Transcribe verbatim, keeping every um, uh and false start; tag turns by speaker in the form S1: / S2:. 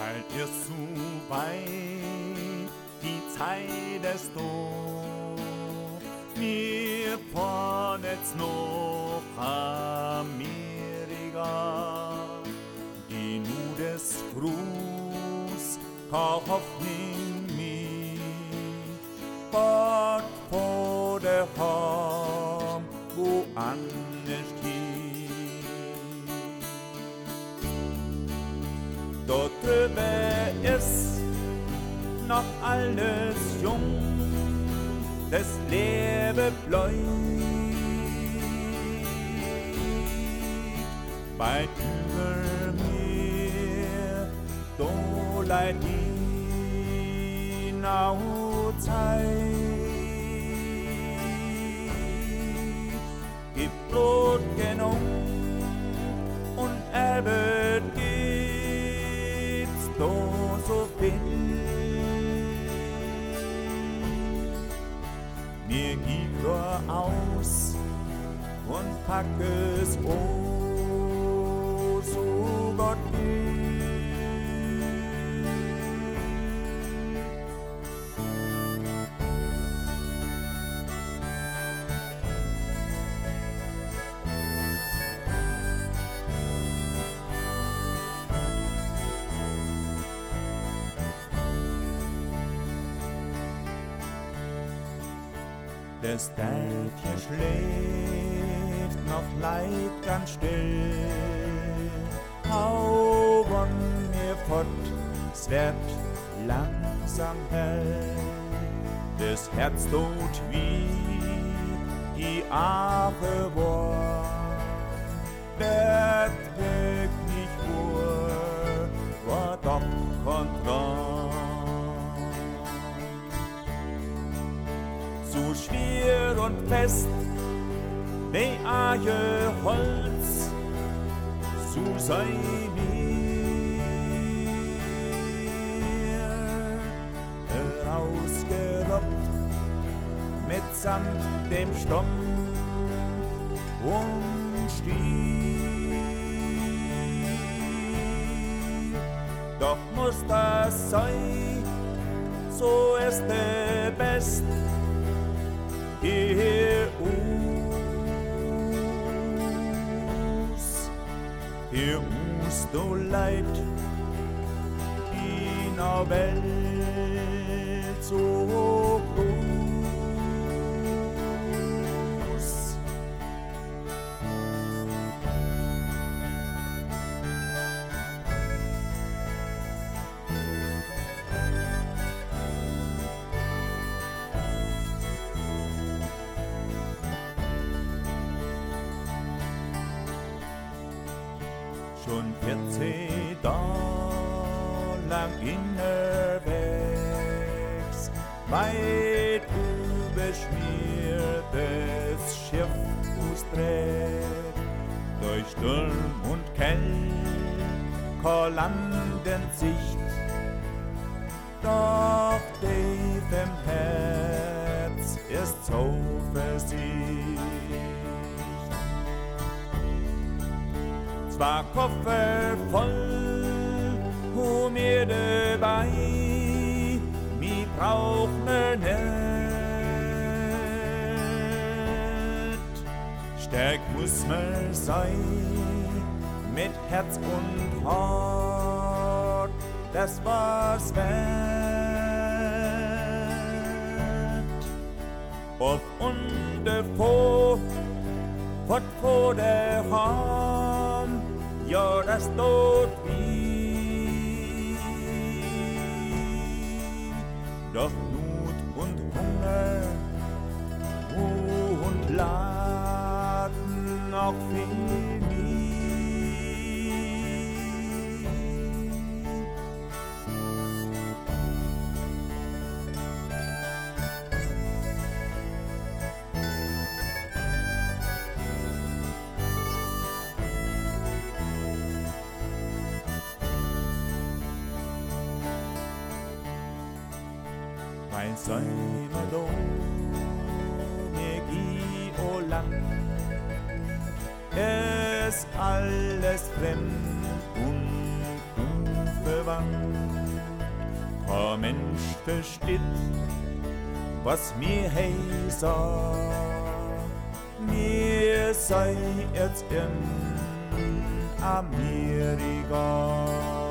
S1: Eilt ihr zu weit, die Zeit ist doof. Wir fahren jetzt noch Amerika. Die nu des Gruß, keine Hoffnung mehr. Gott vor der Horn, wo anders steht. Dort drüber ist noch alles jung, das Leben bleibt. Weit über mir, do leid die Zeit. Gib Brot genug und er wird gibt's do so viel. Mir gib nur aus und pack es oh, so Gott will. Das Dädchen schläft noch leid ganz still. Hau von mir fort, es wird langsam hell. Das Herz tut wie die Ache war, wird wirklich wohl, war doch kontrant. So schwer und fest wie Aje Holz, so sei mir herausgerobbt mit samt dem Stomm und Stiel. Doch muss das sein, so ist der Best. Hier us, hier us do leid, in der Welt so groß. Schon vierzehn Jahre lang innerwegs, weit überschmiertes Schiff ausdreht, durch Sturm und Kälte, Landensicht, doch tief im Herz ist Zuversicht. Zwar Koffer voll, wo mir dabei, mi brauch mir nicht. Stark muss man sein, mit Herz und Hart, das war's wert. Auf und davor, fort vor der Hand, ja, das tut weh. Doch Not und Hunger und Laden auch viel nie. Weil seine Lohn mir gi o Land, ist alles fremd und Wand. Kein Mensch versteht, was mir hei sagt. Mir sei jetzt in Amerika.